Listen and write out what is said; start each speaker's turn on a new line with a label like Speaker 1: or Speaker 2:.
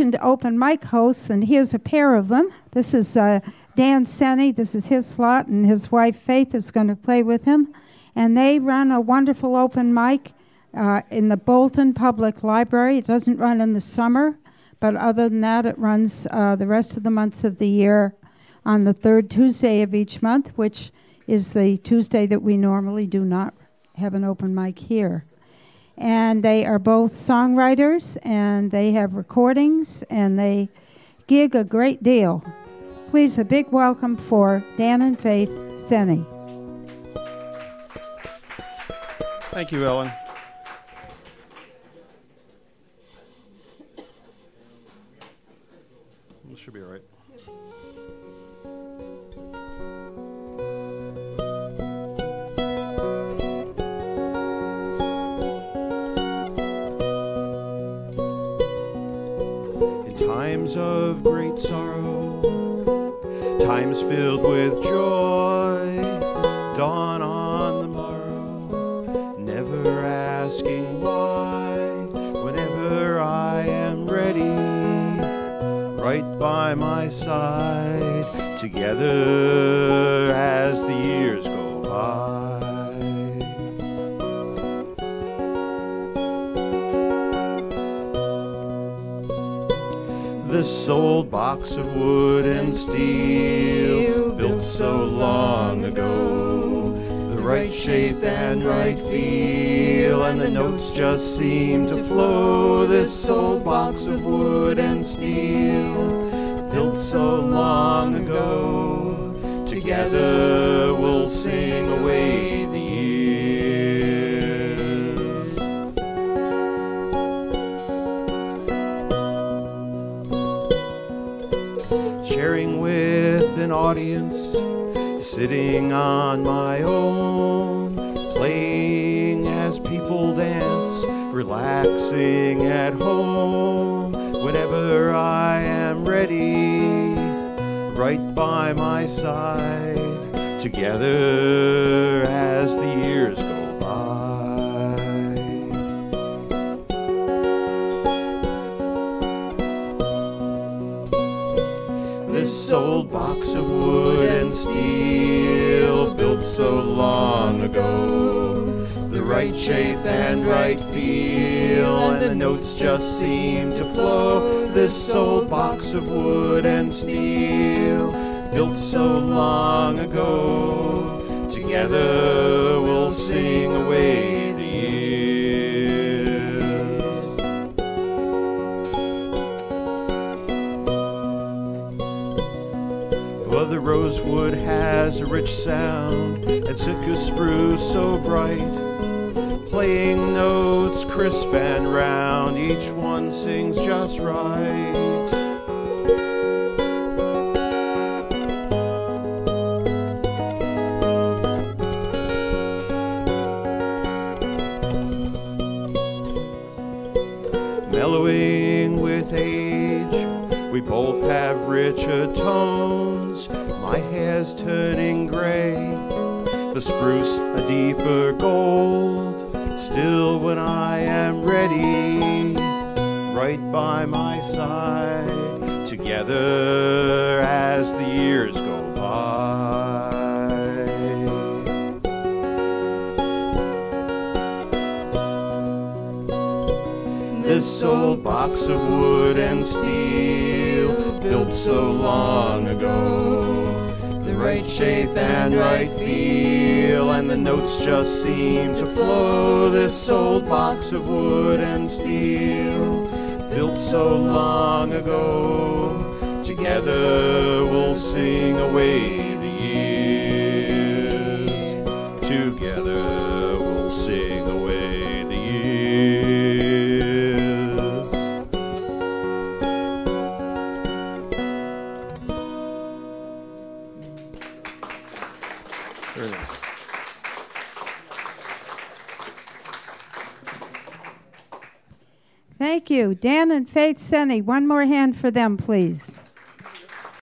Speaker 1: mentioned open mic hosts, and here's a pair of them. This is Dan Senni. This is his slot, and his wife Faith is going to play with him. And they run a wonderful open mic in the Bolton Public Library. It doesn't run in the summer, but other than that, it runs the rest of the months of the year on the third Tuesday of each month, which is the Tuesday that we normally do not have an open mic here. And they are both songwriters, and they have recordings, and they gig a great deal. Please, a big welcome for Dan and Faith Senni.
Speaker 2: Thank you, Ellen. This should be all right. In times of great sorrow, times filled with joy, dawn on the morrow, never asking why, whenever I am ready, right by my side, together as the years go by. This old box of wood and steel, built so long ago, the right shape and right feel, and the notes just seem to flow. This old box of wood and steel, built so long ago, together we'll sing away the years. Sharing with an audience, sitting on my own, playing as people dance, relaxing at home, whenever I am ready, right by my side, together as the years go by. This old box of wood and steel, built so long ago, the right shape and right feel, and the notes just seem to flow. This old box of wood and steel, built so long ago, together we'll sing away the years. Well, the rosewood has a rich sound, and Sitka spruce so bright, playing notes crisp and round, each one sings just right. Mellowing with age, we both have richer tones. My hair's turning gray, the spruce a deeper gold. Still when I am ready, right by my side, together as the years go by. This old box of wood and steel, built so long ago, the right shape and right feel, and the notes just seem to flow. This old box of wood and steel, built so long ago, together we'll sing away the years. Together we'll sing away the years. Very nice.
Speaker 1: Thank you. Dan and Faith Senni. One more hand for them, please.